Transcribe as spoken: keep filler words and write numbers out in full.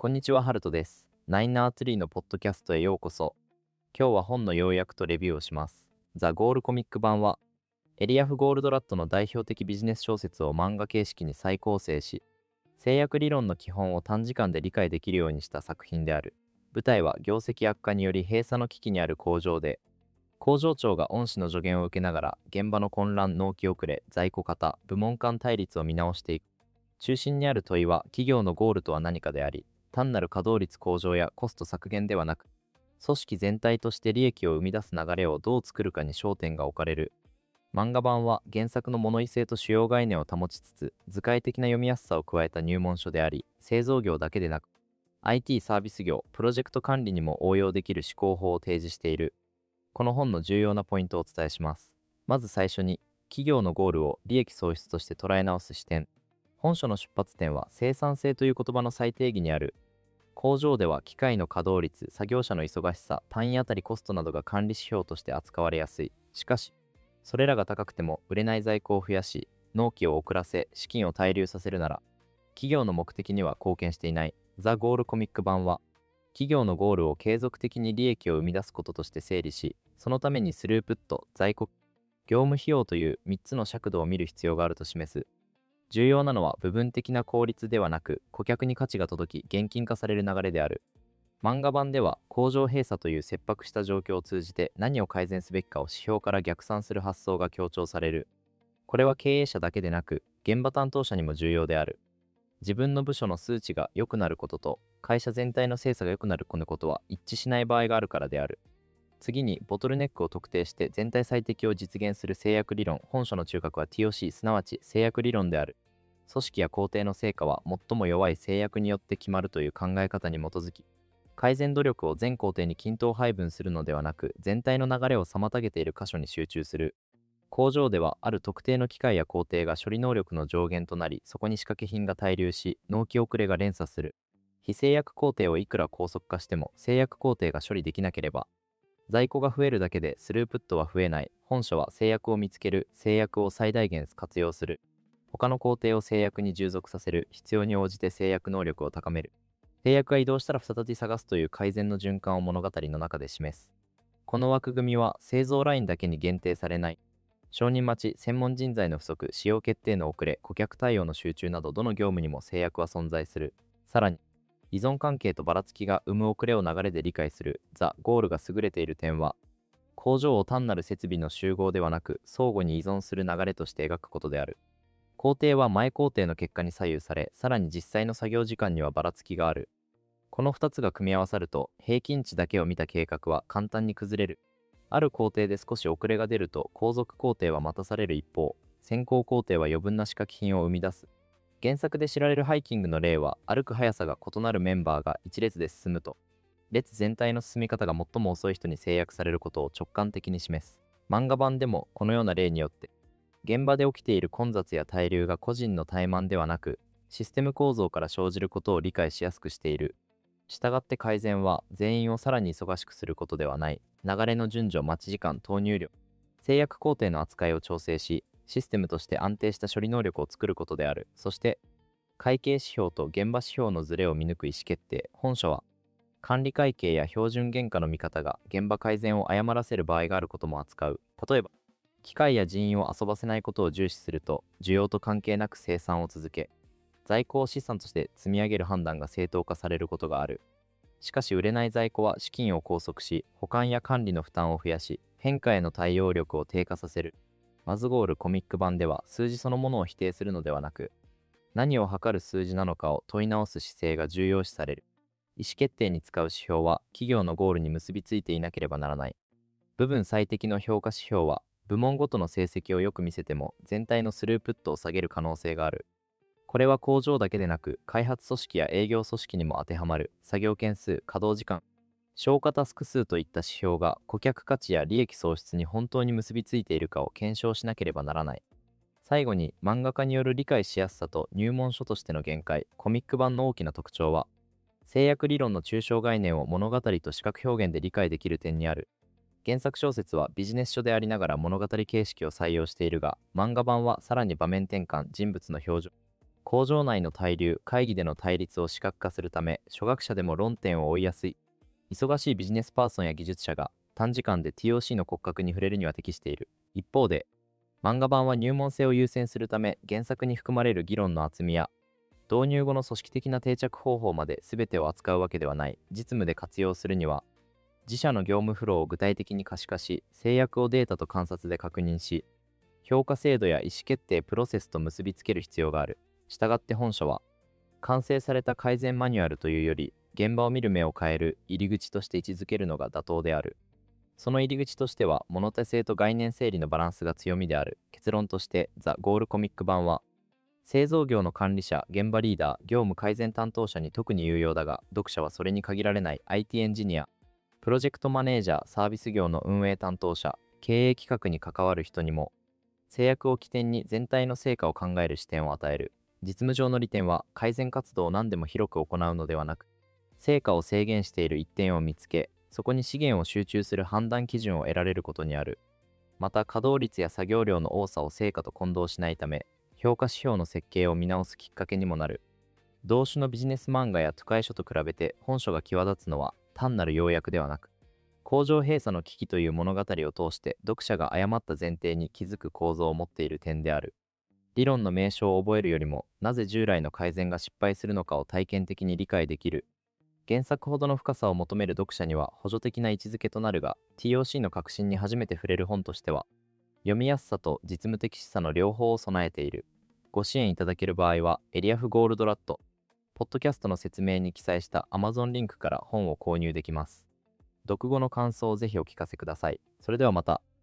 こんにちは、ハルトです。ナインナーツリーのポッドキャストへようこそ。今日は本の要約とレビューをします。ザ・ゴールコミック版は、エリアフ・ゴールドラットの代表的ビジネス小説を漫画形式に再構成し、制約理論の基本を短時間で理解できるようにした作品である。舞台は業績悪化により閉鎖の危機にある工場で、工場長が恩師の助言を受けながら、現場の混乱、納期遅れ、在庫型、部門間対立を見直していく。中心にある問いは、企業のゴールとは何かであり、単なる稼働率向上やコスト削減ではなく、組織全体として利益を生み出す流れをどう作るかに焦点が置かれる。漫画版は原作の物異性と主要概念を保ちつつ、図解的な読みやすさを加えた入門書であり、製造業だけでなく、アイティー サービス業、プロジェクト管理にも応用できる思考法を提示している。この本の重要なポイントをお伝えします。まず最初に、企業のゴールを利益創出として捉え直す視点。本書の出発点は生産性という言葉の再定義にある。工場では機械の稼働率、作業者の忙しさ、単位あたりコストなどが管理指標として扱われやすい。しかし、それらが高くても売れない在庫を増やし、納期を遅らせ、資金を滞留させるなら、企業の目的には貢献していない。ザ・ゴールコミック版は、企業のゴールを継続的に利益を生み出すこととして整理し、そのためにスループット、在庫、業務費用というみっつの尺度を見る必要があると示す。重要なのは部分的な効率ではなく、顧客に価値が届き現金化される流れである。漫画版では工場閉鎖という切迫した状況を通じて何を改善すべきかを指標から逆算する発想が強調される。これは経営者だけでなく現場担当者にも重要である。自分の部署の数値が良くなることと会社全体の精査が良くなることは一致しない場合があるからである。次にボトルネックを特定して全体最適を実現する制約理論。本書の中核は ティーオーシー すなわち制約理論である。組織や工程の成果は最も弱い制約によって決まるという考え方に基づき、改善努力を全工程に均等配分するのではなく、全体の流れを妨げている箇所に集中する。工場ではある特定の機械や工程が処理能力の上限となり、そこに仕掛け品が滞留し、納期遅れが連鎖する。非制約工程をいくら高速化しても制約工程が処理できなければ、在庫が増えるだけでスループットは増えない。本書は制約を見つける、制約を最大限活用する。他の工程を制約に従属させる、必要に応じて制約能力を高める。制約が移動したら再び探すという改善の循環を物語の中で示す。この枠組みは製造ラインだけに限定されない。承認待ち、専門人材の不足、使用決定の遅れ、顧客対応の集中などどの業務にも制約は存在する。さらに、依存関係とばらつきが生む遅れを流れで理解する。ザ・ゴールが優れている点は、工場を単なる設備の集合ではなく、相互に依存する流れとして描くことである。工程は前工程の結果に左右され、さらに実際の作業時間にはばらつきがある。このふたつが組み合わさると、平均値だけを見た計画は簡単に崩れる。ある工程で少し遅れが出ると、後続工程は待たされる一方、先行工程は余分な仕掛け品を生み出す。原作で知られるハイキングの例は、歩く速さが異なるメンバーが一列で進むと、列全体の進み方が最も遅い人に制約されることを直感的に示す。漫画版でもこのような例によって、現場で起きている混雑や滞留が個人の怠慢ではなく、システム構造から生じることを理解しやすくしている。したがって改善は全員をさらに忙しくすることではない。流れの順序、待ち時間、投入量、制約工程の扱いを調整し、システムとして安定した処理能力を作ることである。そして、会計指標と現場指標のズレを見抜く意思決定。本書は、管理会計や標準原価の見方が現場改善を誤らせる場合があることも扱う。例えば、機械や人員を遊ばせないことを重視すると、需要と関係なく生産を続け、在庫を資産として積み上げる判断が正当化されることがある。しかし売れない在庫は資金を拘束し、保管や管理の負担を増やし、変化への対応力を低下させる。マズゴールコミック版では数字そのものを否定するのではなく、何を測る数字なのかを問い直す姿勢が重要視される。意思決定に使う指標は企業のゴールに結びついていなければならない。部分最適の評価指標は部門ごとの成績をよく見せても全体のスループットを下げる可能性がある。これは工場だけでなく開発組織や営業組織にも当てはまる。作業件数、稼働時間、消化タスク数といった指標が顧客価値や利益創出に本当に結びついているかを検証しなければならない。最後に漫画家による理解しやすさと入門書としての限界。コミック版の大きな特徴は、制約理論の抽象概念を物語と視覚表現で理解できる点にある。原作小説はビジネス書でありながら物語形式を採用しているが、漫画版はさらに場面転換、人物の表情、 工場内の対流、会議での対立を視覚化するため、初学者でも論点を追いやすい。忙しいビジネスパーソンや技術者が短時間で ティーオーシー の骨格に触れるには適している。一方で、漫画版は入門性を優先するため、原作に含まれる議論の厚みや、導入後の組織的な定着方法まで全てを扱うわけではない。実務で活用するには、自社の業務フローを具体的に可視化し、制約をデータと観察で確認し、評価制度や意思決定プロセスと結びつける必要がある。したがって本書は、完成された改善マニュアルというより、現場を見る目を変える入り口として位置づけるのが妥当である。その入り口としては、物手性と概念整理のバランスが強みである。結論として、ザ・ゴールコミック版は、製造業の管理者、現場リーダー、業務改善担当者に特に有用だが、読者はそれに限られない アイティー エンジニア、プロジェクトマネージャー、サービス業の運営担当者、経営企画に関わる人にも、制約を起点に全体の成果を考える視点を与える。実務上の利点は、改善活動を何でも広く行うのではなく、成果を制限している一点を見つけ、そこに資源を集中する判断基準を得られることにある。また、稼働率や作業量の多さを成果と混同しないため、評価指標の設計を見直すきっかけにもなる。同種のビジネス漫画や都会書と比べて本書が際立つのは単なる要約ではなく、工場閉鎖の危機という物語を通して読者が誤った前提に気づく構造を持っている点である。理論の名称を覚えるよりも、なぜ従来の改善が失敗するのかを体験的に理解できる。原作ほどの深さを求める読者には補助的な位置づけとなるが、 ティーオーシー の革新に初めて触れる本としては、読みやすさと実務的しさの両方を備えている。ご支援いただける場合は、エリアフゴールドラット、ポッドキャストの説明に記載した Amazon リンクから本を購入できます。読後の感想をぜひお聞かせください。それではまた。